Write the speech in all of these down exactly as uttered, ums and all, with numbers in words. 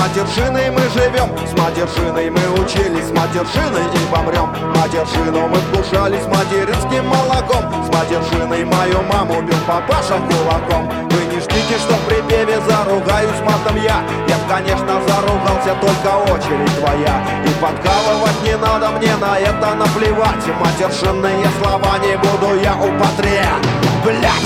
матершиной мы живем, с матершиной мы учились, с матершиной и помрем. Матершину мы вкушали с материнским молоком, с матершиной мою маму бил папаша кулаком. Вы не ждите, что в припеве заругаюсь матом я. Я б, конечно, заругался, только очередь твоя. И подкалывать не надо, мне на это наплевать. Матершинные слова не буду я употреблять.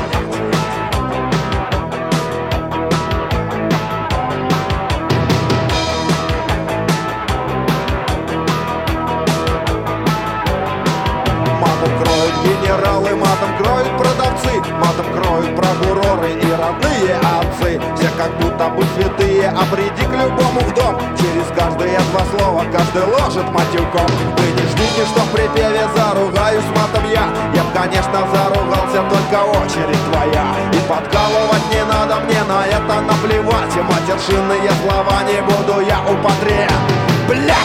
Генералы матом кроют продавцы, матом кроют прокуроры и родные отцы. Все как будто бы святые, а приди к любому в дом. Через каждые два слова каждый ложит матюком. Вы не ждите, что в припеве заругаюсь матом я. Я б, конечно, заругался, только очередь твоя. И подкалывать не надо, мне на это наплевать. И матершинные слова не буду я употреблять.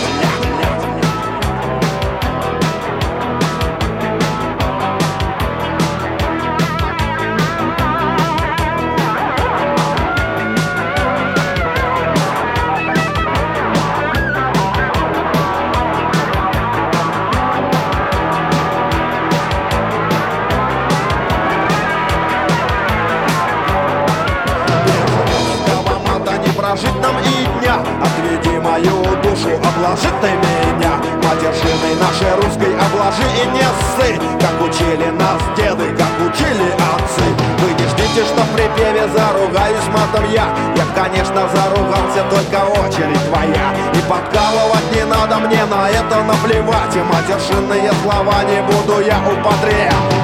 Прожить нам и дня, отведи мою душу, обложи ты меня. Матершиной нашей русской обложи и не ссы, как учили нас деды, как учили отцы. Вы не ждите, что в припеве заругаюсь матом я. Я, конечно, заругался, только очередь твоя. И подкалывать не надо, мне на это наплевать. И матершинные слова не буду я употреблять.